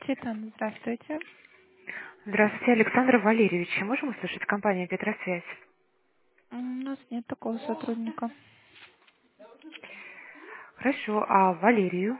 Титан, здравствуйте. Здравствуйте, Александр Валерьевич. Можем услышать компанию «Петросвязь»? У нас нет такого сотрудника. Хорошо, а Валерию?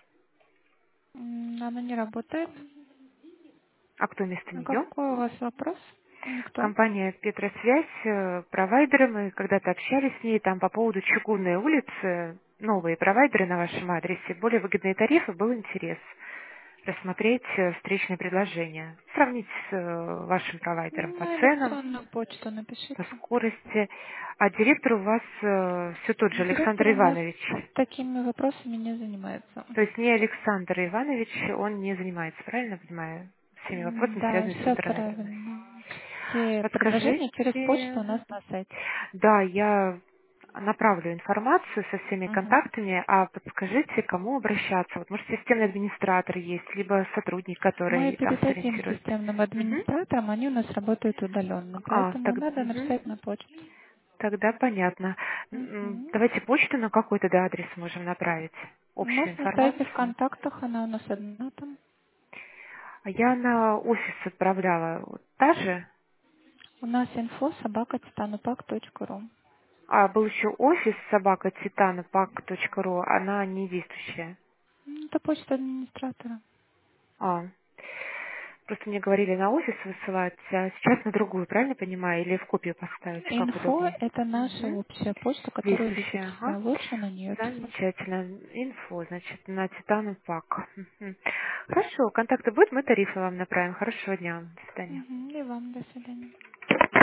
Она не работает. А кто вместо А нее? какой у вас вопрос? Никто. Компания «Петросвязь», провайдеры, мы когда-то общались с ней там по поводу Чугунной улицы, новые провайдеры на вашем адресе, более выгодные тарифы, был интерес рассмотреть встречные предложения, сравнить с вашим провайдером по На ценам, электронную почту по напишите. скорости. А директор у вас все тот же, Директор Александр у нас Иванович. такими вопросами не занимается. То есть не Александр Иванович, он не занимается, правильно понимаю, всеми вопросами, Да, связанными с все интернетом. правильно. Все предложения через почту у Подскажите, нас на сайте. да, я направлю информацию со всеми Мгм. контактами, а подскажите, кому обращаться? Вот, может, системный администратор есть, либо сотрудник, Мы который там передадим сориентирует. системным Мгм. администраторам, они у нас работают удаленно, поэтому надо Мгм. написать на почту. Тогда понятно. Мгм. Давайте почту на какой тогда адрес можем направить, общую Можно оставить в информацию. контактах, она у нас одна там. А я на офис отправляла вот та же, У нас инфо собака.титанупак.ру. а был еще офис собака титанопак.ру, она не действующая. Это почта администратора. А, просто мне говорили на офис высылать, а сейчас на другую, правильно понимаю? Или в копию поставить, как Инфо — удобнее? это наша Мгм. общая почта, которую висит Действующая, ага. вся. Лучше на нее писать. Замечательно. Инфо, значит, на Титанопак. Мгм. Хорошо, контакты будут, мы тарифы вам направим. Хорошего дня. До свидания. Мгм. И вам до свидания.